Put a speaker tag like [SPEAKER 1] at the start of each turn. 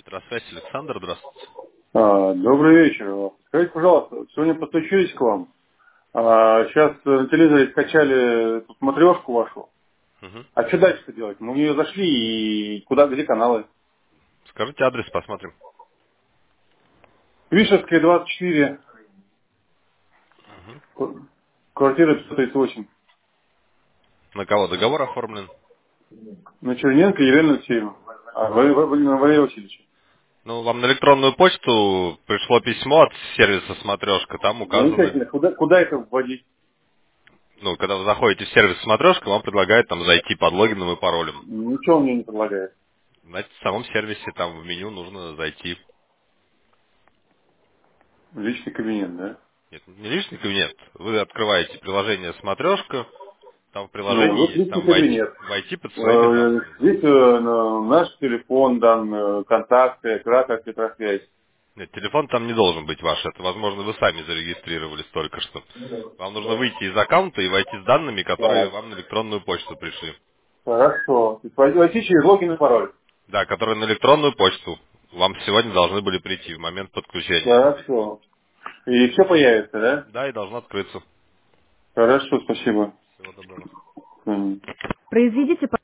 [SPEAKER 1] Метросвязь, Александр, здравствуйте.
[SPEAKER 2] Добрый вечер. Скажите, пожалуйста, сегодня постучусь к вам. Сейчас на телевизоре скачали тут матрешку вашу.
[SPEAKER 1] Мгм.
[SPEAKER 2] А что дальше делать? Мы в нее зашли и куда, где каналы?
[SPEAKER 1] Скажите адрес, посмотрим.
[SPEAKER 2] Вишевская, 24, квартира 538.
[SPEAKER 1] На кого договор оформлен?
[SPEAKER 2] На Черненко Елена Алексеевна. Валерий Васильевич.
[SPEAKER 1] Ну, вам на электронную почту пришло письмо от сервиса «Смотрешка». Там указаны,
[SPEAKER 2] Замечательно. Куда это вводить?
[SPEAKER 1] ну, когда вы заходите в сервис «Смотрешка», вам предлагают там зайти под логином и паролем.
[SPEAKER 2] Ничего мне не предлагает.
[SPEAKER 1] Значит, в самом сервисе там в меню нужно зайти.
[SPEAKER 2] Личный кабинет, да?
[SPEAKER 1] Нет, не личный кабинет. Вы открываете приложение «Смотрешка», там в
[SPEAKER 2] Ну,
[SPEAKER 1] приложении
[SPEAKER 2] вот
[SPEAKER 1] есть
[SPEAKER 2] личный
[SPEAKER 1] там
[SPEAKER 2] кабинет.
[SPEAKER 1] войти под своими данными.
[SPEAKER 2] Здесь наш телефон дан, контакты, оператор Петросвязь.
[SPEAKER 1] Нет, телефон там не должен быть ваш. Это, возможно, вы сами зарегистрировались только что. Вам нужно выйти из аккаунта и войти с данными, которые
[SPEAKER 2] Так,
[SPEAKER 1] вам на электронную почту пришли.
[SPEAKER 2] хорошо. То есть войти через логин и пароль.
[SPEAKER 1] Да, которые на электронную почту вам сегодня должны были прийти в момент подключения.
[SPEAKER 2] Хорошо. И все появится, да?
[SPEAKER 1] Да, и должно открыться.
[SPEAKER 2] Хорошо, спасибо.
[SPEAKER 1] Всего доброго.
[SPEAKER 2] Мгм.
[SPEAKER 3] Произведите